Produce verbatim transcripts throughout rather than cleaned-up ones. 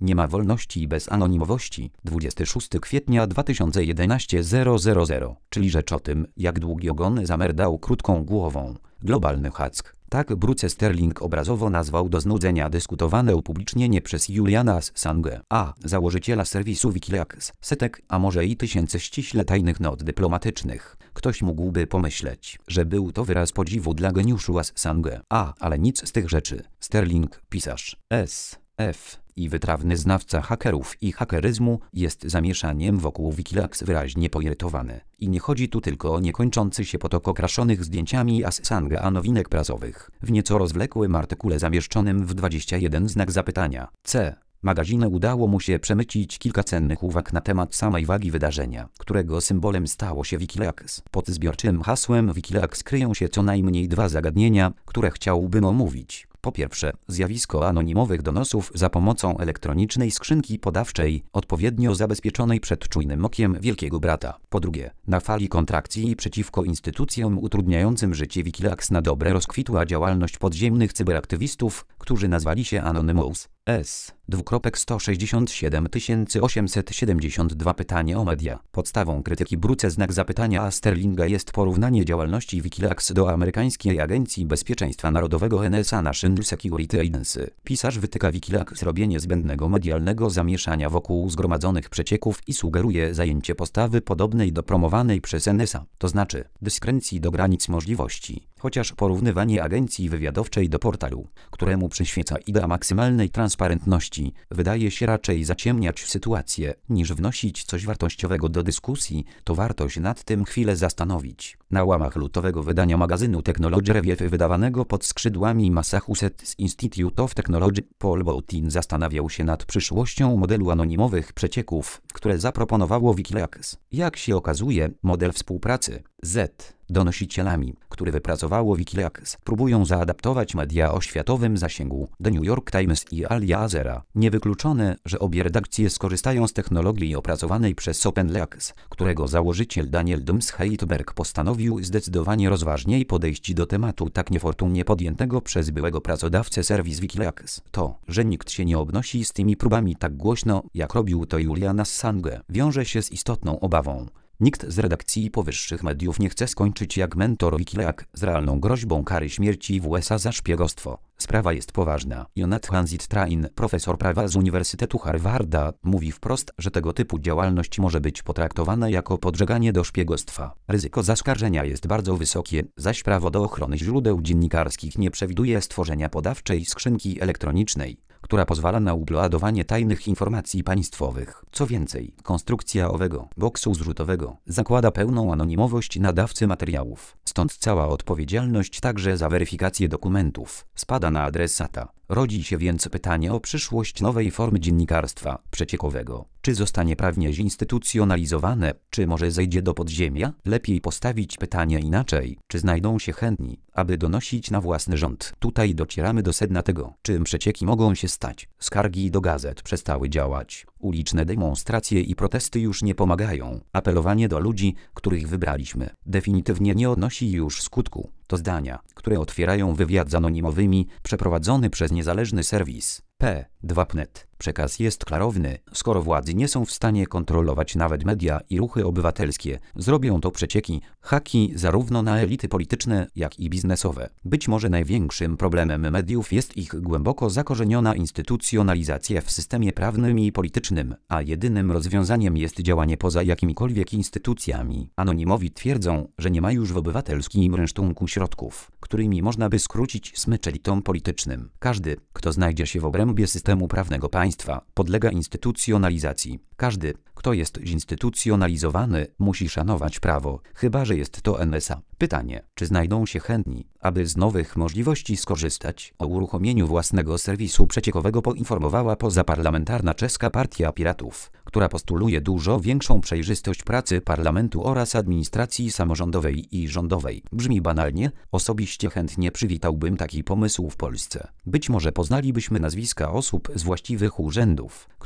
Nie ma wolności bez anonimowości. dwudziestego szóstego kwietnia dwa tysiące jedenastego zero zero zero, czyli rzecz o tym, jak długi ogon zamerdał krótką głową. Globalny hack. Tak Bruce Sterling obrazowo nazwał do znudzenia dyskutowane upublicznienie przez Juliana Assange, a założyciela serwisu Wikileaks, setek, a może i tysięcy ściśle tajnych not dyplomatycznych. Ktoś mógłby pomyśleć, że był to wyraz podziwu dla geniuszu Assange, a, ale nic z tych rzeczy. Sterling, pisarz S F i wytrawny znawca hakerów i hakeryzmu, jest zamieszaniem wokół Wikileaks wyraźnie poirytowany. I nie chodzi tu tylko o niekończący się potok okraszonych zdjęciami Assange a nowinek prasowych. W nieco rozwlekłym artykule zamieszczonym w dwadzieścia jeden znak zapytania C magazynie udało mu się przemycić kilka cennych uwag na temat samej wagi wydarzenia, którego symbolem stało się Wikileaks. Pod zbiorczym hasłem Wikileaks kryją się co najmniej dwa zagadnienia, które chciałbym omówić. Po pierwsze, zjawisko anonimowych donosów za pomocą elektronicznej skrzynki podawczej, odpowiednio zabezpieczonej przed czujnym okiem Wielkiego Brata. Po drugie, na fali kontrakcji przeciwko instytucjom utrudniającym życie Wikileaks na dobre rozkwitła działalność podziemnych cyberaktywistów, którzy nazwali się Anonymous. S. Dwukropek sto sześćdziesiąt siedem tysięcy osiemset siedemdziesiąt dwa Pytanie o media. Podstawą krytyki Bruce znak zapytania a Sterlinga jest porównanie działalności Wikileaks do amerykańskiej Agencji Bezpieczeństwa Narodowego N S A National Security Agency. Pisarz wytyka Wikileaks robienie zbędnego medialnego zamieszania wokół zgromadzonych przecieków i sugeruje zajęcie postawy podobnej do promowanej przez N S A, to znaczy dyskrecji do granic możliwości. Chociaż porównywanie agencji wywiadowczej do portalu, któremu przyświeca idea maksymalnej transparentności, wydaje się raczej zaciemniać sytuację, niż wnosić coś wartościowego do dyskusji, to warto się nad tym chwilę zastanowić. Na łamach lutowego wydania magazynu Technology Review wydawanego pod skrzydłami Massachusetts Institute of Technology, Paul Boutin zastanawiał się nad przyszłością modelu anonimowych przecieków, które zaproponowało Wikileaks. Jak się okazuje, model współpracy Z donosicielami, który wypracowało Wikileaks, próbują zaadaptować media o światowym zasięgu, The New York Times i Al Jazeera. Niewykluczone, że obie redakcje skorzystają z technologii opracowanej przez OpenLeaks, którego założyciel Daniel Dums-Heitberg postanowił zdecydowanie rozważniej podejść do tematu tak niefortunnie podjętego przez byłego pracodawcę serwis Wikileaks. To, że nikt się nie obnosi z tymi próbami tak głośno, jak robił to Julian Assange, wiąże się z istotną obawą. Nikt z redakcji powyższych mediów nie chce skończyć jak mentor Wikileaks z realną groźbą kary śmierci w U S A za szpiegostwo. Sprawa jest poważna. Jonathan Zittrain, profesor prawa z Uniwersytetu Harvarda, mówi wprost, że tego typu działalność może być potraktowana jako podżeganie do szpiegostwa. Ryzyko zaskarżenia jest bardzo wysokie, zaś prawo do ochrony źródeł dziennikarskich nie przewiduje stworzenia podawczej skrzynki elektronicznej, która pozwala na uploadowanie tajnych informacji państwowych. Co więcej, konstrukcja owego boksu zrzutowego zakłada pełną anonimowość nadawcy materiałów. Stąd cała odpowiedzialność także za weryfikację dokumentów spada na adresata. Rodzi się więc pytanie o przyszłość nowej formy dziennikarstwa przeciekowego. Czy zostanie prawnie zinstytucjonalizowane, czy może zejdzie do podziemia? Lepiej postawić pytanie inaczej. Czy znajdą się chętni, aby donosić na własny rząd? Tutaj docieramy do sedna tego, czym przecieki mogą się stać. Skargi do gazet przestały działać. Uliczne demonstracje i protesty już nie pomagają. Apelowanie do ludzi, których wybraliśmy, definitywnie nie odnosi już skutku. To zdania, które otwierają wywiad z anonimowymi, przeprowadzony przez niezależny serwis P dwa kropka net. Przekaz jest klarowny: skoro władzy nie są w stanie kontrolować nawet media i ruchy obywatelskie, zrobią to przecieki, haki zarówno na elity polityczne, jak i biznesowe. Być może największym problemem mediów jest ich głęboko zakorzeniona instytucjonalizacja w systemie prawnym i politycznym, a jedynym rozwiązaniem jest działanie poza jakimikolwiek instytucjami. Anonimowi twierdzą, że nie ma już w obywatelskim rynsztunku środków, którymi można by skrócić smycz elitom politycznym. Każdy, kto znajdzie się w obrębie systemu prawnego państwa, podlega instytucjonalizacji. Każdy, kto jest zinstytucjonalizowany, musi szanować prawo, chyba że jest to N S A. Pytanie, czy znajdą się chętni, aby z nowych możliwości skorzystać? O uruchomieniu własnego serwisu przeciekowego poinformowała pozaparlamentarna czeska Partia Piratów, która postuluje dużo większą przejrzystość pracy parlamentu oraz administracji samorządowej i rządowej. Brzmi banalnie, osobiście chętnie przywitałbym taki pomysł w Polsce. Być może poznalibyśmy nazwiska osób z właściwych urzędów, które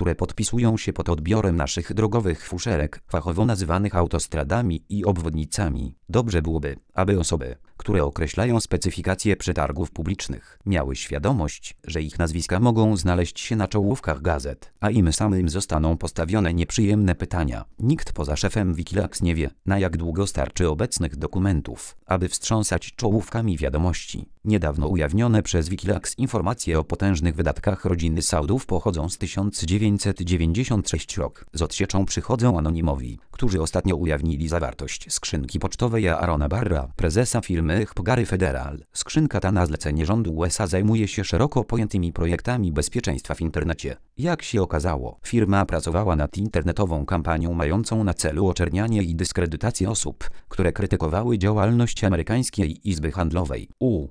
które podpisują się pod odbiorem naszych drogowych fuszerek, fachowo nazywanych autostradami i obwodnicami. Dobrze byłoby, aby osoby, które określają specyfikacje przetargów publicznych, miały świadomość, że ich nazwiska mogą znaleźć się na czołówkach gazet, a im samym zostaną postawione nieprzyjemne pytania. Nikt poza szefem Wikileaks nie wie, na jak długo starczy obecnych dokumentów, aby wstrząsać czołówkami wiadomości. Niedawno ujawnione przez Wikileaks informacje o potężnych wydatkach rodziny Saudów pochodzą z tysiąc dziewięćset dziewięćdziesiątego trzeciego roku. Z odsieczą przychodzą anonimowi, którzy ostatnio ujawnili zawartość skrzynki pocztowej Aarona Barra, prezesa firmy Hpgary Federal. Skrzynka ta na zlecenie rządu U S A zajmuje się szeroko pojętymi projektami bezpieczeństwa w internecie. Jak się okazało, firma pracowała nad internetową kampanią mającą na celu oczernianie i dyskredytację osób, które krytykowały działalność amerykańskiej Izby Handlowej U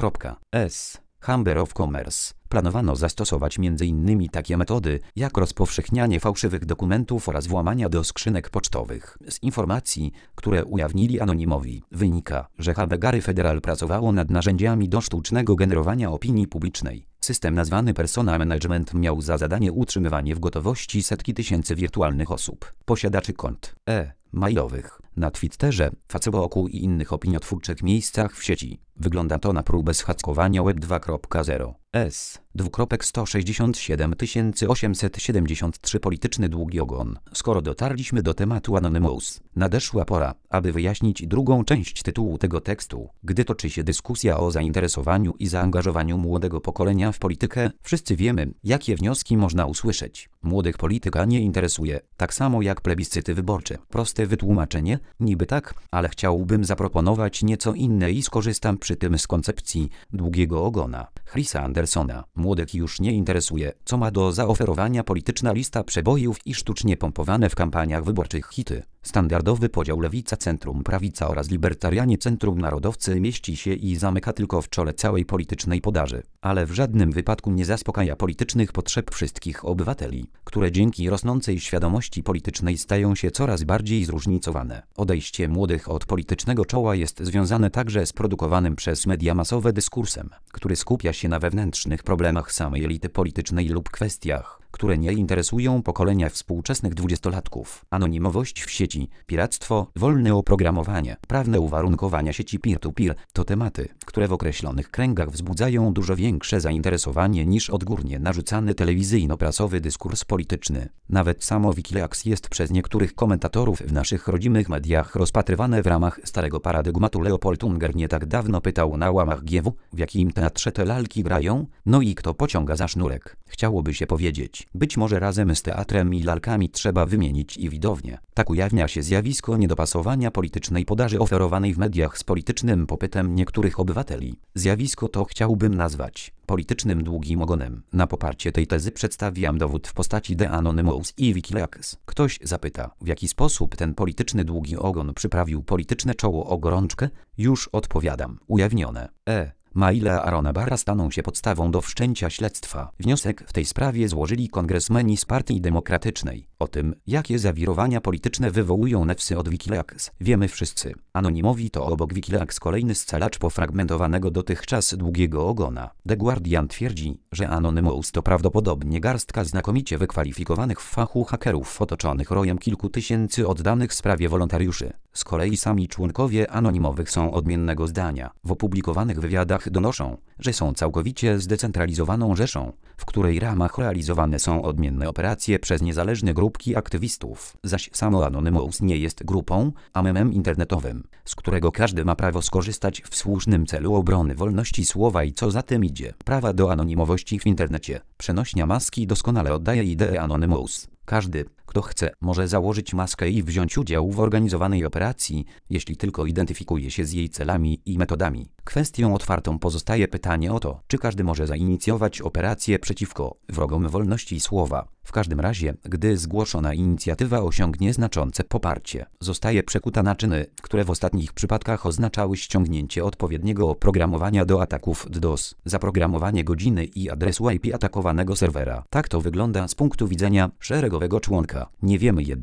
S Chamber of Commerce. Planowano zastosować między innymi takie metody, jak rozpowszechnianie fałszywych dokumentów oraz włamania do skrzynek pocztowych. Z informacji, które ujawnili anonimowi, wynika, że Hpgary Federal pracowało nad narzędziami do sztucznego generowania opinii publicznej. System nazwany Persona Management miał za zadanie utrzymywanie w gotowości setki tysięcy wirtualnych osób, posiadaczy kont e-mailowych na Twitterze, Facebooku i innych opiniotwórczych miejscach w sieci. Wygląda to na próbę zhackowania Web dwa zero. S. sto sześćdziesiąt siedem tysięcy osiemset siedemdziesiąt trzy Polityczny długi ogon. Skoro dotarliśmy do tematu Anonymous, nadeszła pora, aby wyjaśnić drugą część tytułu tego tekstu. Gdy toczy się dyskusja o zainteresowaniu i zaangażowaniu młodego pokolenia w politykę, wszyscy wiemy, jakie wnioski można usłyszeć. Młodych polityka nie interesuje, tak samo jak plebiscyty wyborcze. Proste wytłumaczenie? Niby tak, ale chciałbym zaproponować nieco inne i skorzystam przy tym z koncepcji długiego ogona Chrisa Andersona. Młodych już nie interesuje, co ma do zaoferowania polityczna lista przebojów i sztucznie pompowane w kampaniach wyborczych hity. Standardowy podział lewica, centrum, prawica oraz libertarianie, centrum, narodowcy mieści się i zamyka tylko w czole całej politycznej podaży, ale w żadnym wypadku nie zaspokaja politycznych potrzeb wszystkich obywateli, które dzięki rosnącej świadomości politycznej stają się coraz bardziej zróżnicowane. Odejście młodych od politycznego czoła jest związane także z produkowanym przez media masowe dyskursem, który skupia się na wewnętrznych problemach samej elity politycznej lub kwestiach, które nie interesują pokolenia współczesnych dwudziestolatków. Anonimowość w sieci, piractwo, wolne oprogramowanie, prawne uwarunkowania sieci peer-to-peer to tematy, które w określonych kręgach wzbudzają dużo większe zainteresowanie niż odgórnie narzucany telewizyjno-prasowy dyskurs polityczny. Nawet samo Wikileaks jest przez niektórych komentatorów w naszych rodzimych mediach rozpatrywane w ramach starego paradygmatu. Leopold Unger nie tak dawno pytał na łamach G W, w jakim teatrze te lalki grają, no i kto pociąga za sznurek. Chciałoby się powiedzieć, być może razem z teatrem i lalkami trzeba wymienić i widownię. Tak ujawnia się zjawisko niedopasowania politycznej podaży oferowanej w mediach z politycznym popytem niektórych obywateli. Zjawisko to chciałbym nazwać politycznym długim ogonem. Na poparcie tej tezy przedstawiam dowód w postaci The Anonymous i Wikileaks. Ktoś zapyta, w jaki sposób ten polityczny długi ogon przyprawił polityczne czoło o gorączkę? Już odpowiadam. Ujawnione e. maile Aarona Barra staną się podstawą do wszczęcia śledztwa. Wniosek w tej sprawie złożyli kongresmeni z Partii Demokratycznej. O tym, jakie zawirowania polityczne wywołują newsy od Wikileaks, wiemy wszyscy. Anonimowi to obok Wikileaks kolejny scalacz pofragmentowanego dotychczas długiego ogona. The Guardian twierdzi, że Anonymous to prawdopodobnie garstka znakomicie wykwalifikowanych w fachu hakerów otoczonych rojem kilku tysięcy oddanych sprawie wolontariuszy. Z kolei sami członkowie anonimowych są odmiennego zdania. W opublikowanych wywiadach donoszą, że są całkowicie zdecentralizowaną rzeszą, w której ramach realizowane są odmienne operacje przez niezależne grupki aktywistów, zaś samo Anonymous nie jest grupą, a memem internetowym, z którego każdy ma prawo skorzystać w słusznym celu obrony wolności słowa i co za tym idzie, prawa do anonimowości w internecie. Przenośnia maski doskonale oddaje ideę Anonymous. Każdy, kto chce, może założyć maskę i wziąć udział w organizowanej operacji, jeśli tylko identyfikuje się z jej celami i metodami. Kwestią otwartą pozostaje pytanie o to, czy każdy może zainicjować operację przeciwko wrogom wolności słowa. W każdym razie, gdy zgłoszona inicjatywa osiągnie znaczące poparcie, zostaje przekuta na czyny, które w ostatnich przypadkach oznaczały ściągnięcie odpowiedniego oprogramowania do ataków DDoS, zaprogramowanie godziny i adresu I P atakowanego serwera. Tak to wygląda z punktu widzenia szeregowego członka. Nie wiemy jednak,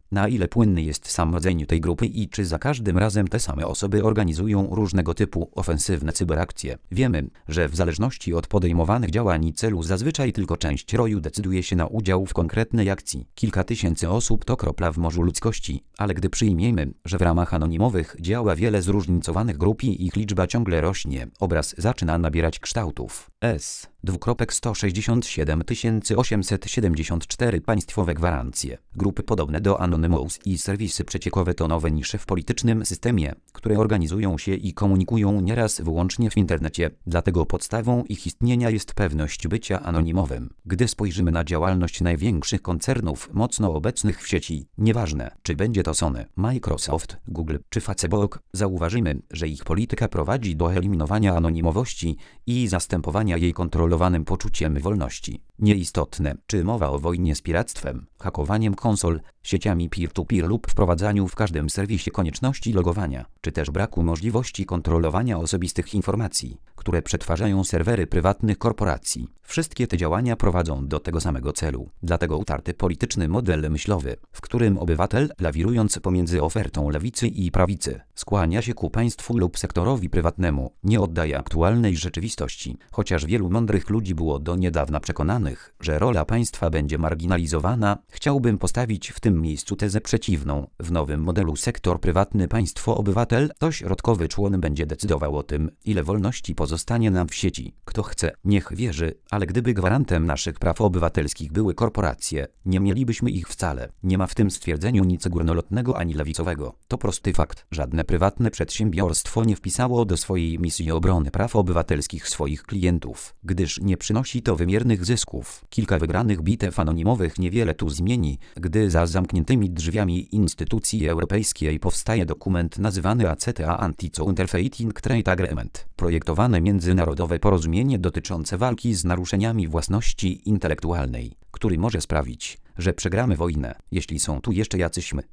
Na ile płynny jest sam rodzaj tej grupy i czy za każdym razem te same osoby organizują różnego typu ofensywne cyberakcje. Wiemy, że w zależności od podejmowanych działań i celu zazwyczaj tylko część roju decyduje się na udział w konkretnej akcji. Kilka tysięcy osób to kropla w morzu ludzkości, ale gdy przyjmiemy, że w ramach anonimowych działa wiele zróżnicowanych grup i ich liczba ciągle rośnie, obraz zaczyna nabierać kształtów. S. sto sześćdziesiąt siedem tysięcy osiemset siedemdziesiąt cztery państwowe gwarancje. Grupy podobne do Anonymous i serwisy przeciekowe to nowe nisze w politycznym systemie, które organizują się i komunikują nieraz wyłącznie w internecie. Dlatego podstawą ich istnienia jest pewność bycia anonimowym. Gdy spojrzymy na działalność największych koncernów mocno obecnych w sieci, nieważne, czy będzie to Sony, Microsoft, Google czy Facebook, zauważymy, że ich polityka prowadzi do eliminowania anonimowości i zastępowania jej kontrolowanym poczuciem wolności. Nieistotne, czy mowa o wojnie z piractwem, hakowaniem konsol, sieciami peer-to-peer lub wprowadzaniu w każdym serwisie konieczności logowania, czy też braku możliwości kontrolowania osobistych informacji, które przetwarzają serwery prywatnych korporacji. Wszystkie te działania prowadzą do tego samego celu. Dlatego utarty polityczny model myślowy, w którym obywatel, lawirując pomiędzy ofertą lewicy i prawicy, skłania się ku państwu lub sektorowi prywatnemu, nie oddaje aktualnej rzeczywistości. Chociaż wielu mądrych ludzi było do niedawna przekonanych, że rola państwa będzie marginalizowana, chciałbym postawić w tym miejscu tezę przeciwną. W nowym modelu sektor prywatny, państwo, obywatel, to środkowy człon będzie decydował o tym, ile wolności pozostanie nam w sieci. Kto chce, niech wierzy, ale gdyby gwarantem naszych praw obywatelskich były korporacje, nie mielibyśmy ich wcale. Nie ma w tym stwierdzeniu nic górnolotnego ani lewicowego. To prosty fakt. Żadne prywatne przedsiębiorstwo nie wpisało do swojej misji obrony praw obywatelskich swoich klientów, gdyż nie przynosi to wymiernych zysków. Kilka wygranych bitew anonimowych niewiele tu zmieni, gdy za zamkniętymi drzwiami instytucji europejskiej powstaje dokument nazywany A C T A Anti-Counterfeiting Trade Agreement. Projektowane międzynarodowe porozumienie dotyczące walki z naruszeniami własności intelektualnej, który może sprawić, że przegramy wojnę, jeśli są tu jeszcze jacyś my.